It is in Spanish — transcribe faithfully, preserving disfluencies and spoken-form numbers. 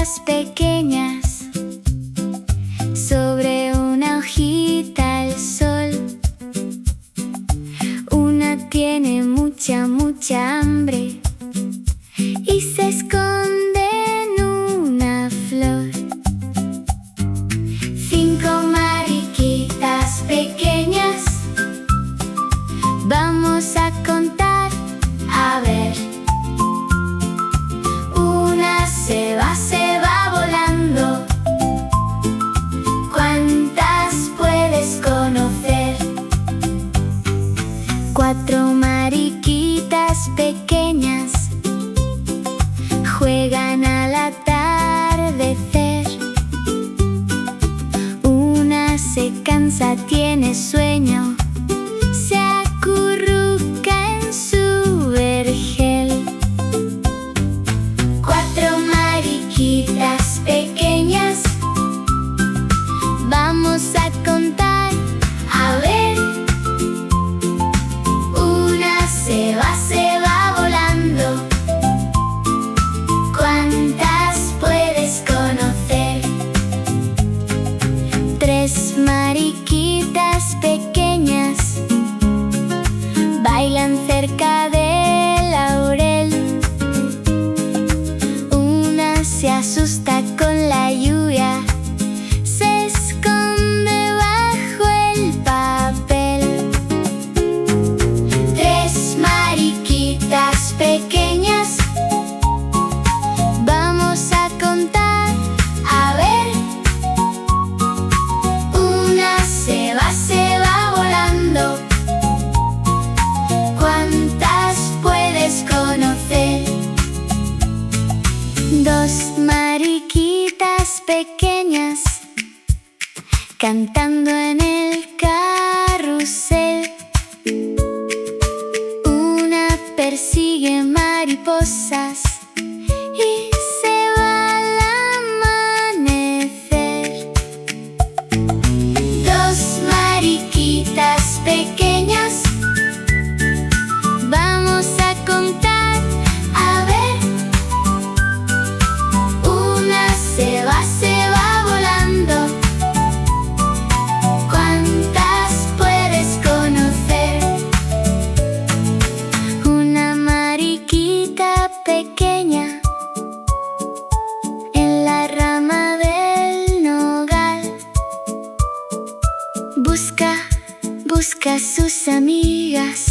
mariquitas pequeñas sobre una hojita al sol. Una tiene mucha, mucha hambre y se esconde en una flor. Cinco mariquitas pequeñas, vamos a contar, a ver. Una se va, se va volando. ¿Cuántas puedes conocer? Cuatro mariquitas pequeñas juegan al atardecer. Una se cansa, tiene sueño, se acurruca en su vergel. Cuatro mariquitas pequeñas, vamos a contar, a ver. Una se va, se va volando. ¿Cuántas puedes conocer? Tres mariquitas pequeñas bailan cerca del laurel. Una se asusta con la lluvia, se esconde bajo el papel. Tres mariquitas pequeñas, vamos a contar, a ver. Una se va, se va volando. ¿Cuántas puedes conocer? Dos mariquitas pequeñas cantando en el carrusel. Una persigue mariposas y se va al amanecer. Dos mariquitas pequeñas, vamos a contar, a ver. Una se va, se va volando. ¿Cuántas puedes conocer? Una mariquita pequeña en la rama del nogal busca, busca a sus amigas.